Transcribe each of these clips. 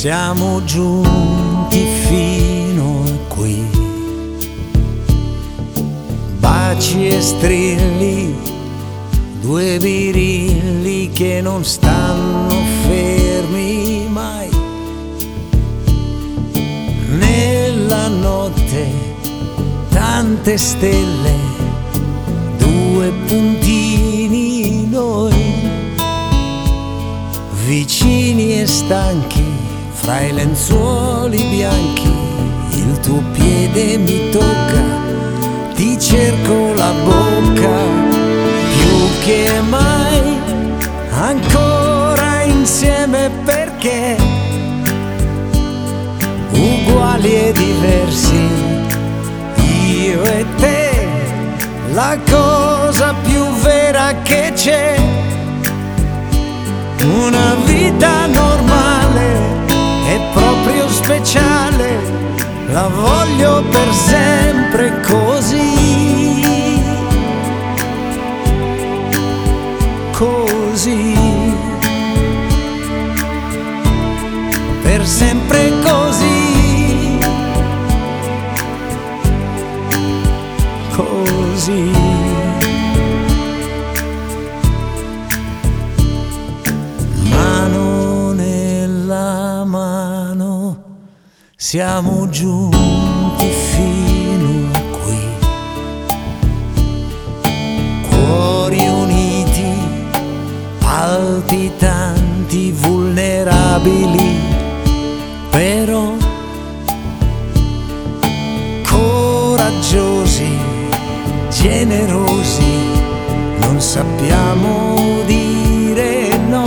siamo giunti fino a qui. Baci e strilli, due birilli che non stanno fermi mai. Nella notte tante stelle, due puntini noi, vicini e stanchi fra i lenzuoli bianchi. Il tuo piede mi tocca, ti cerco la bocca, più che mai ancora insieme, perché uguali e diversi, io e te, la cosa più vera che c'è. Una vita normale è proprio speciale, la voglio per sempre così, così, per sempre così, così. Siamo giunti fino a qui, cuori uniti, palpitanti, vulnerabili, però coraggiosi, generosi, non sappiamo dire no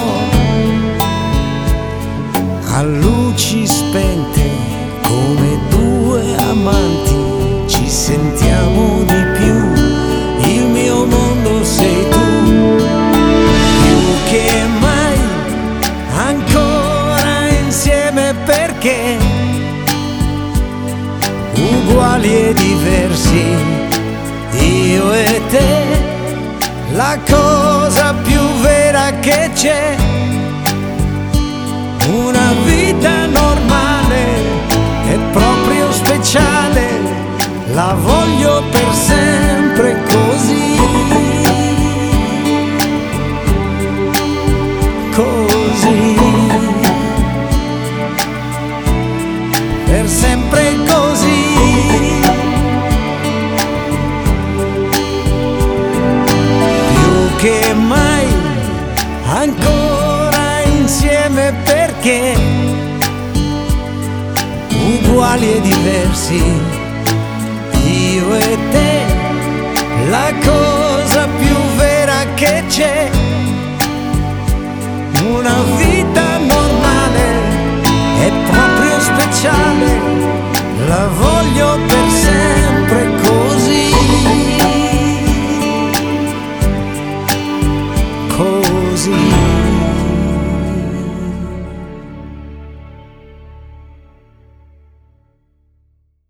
a luci spente. Come due amanti ci sentiamo di più, il mio mondo sei tu, più che mai ancora insieme, perché uguali e diversi, io e te, la cosa più vera che c'è. Una vita normale è proprio speciale, la voglio per sempre così, così, per sempre così, più che mai ancora insieme, perché uguali e diversi, io e te, la cosa più vera che c'è. Una vita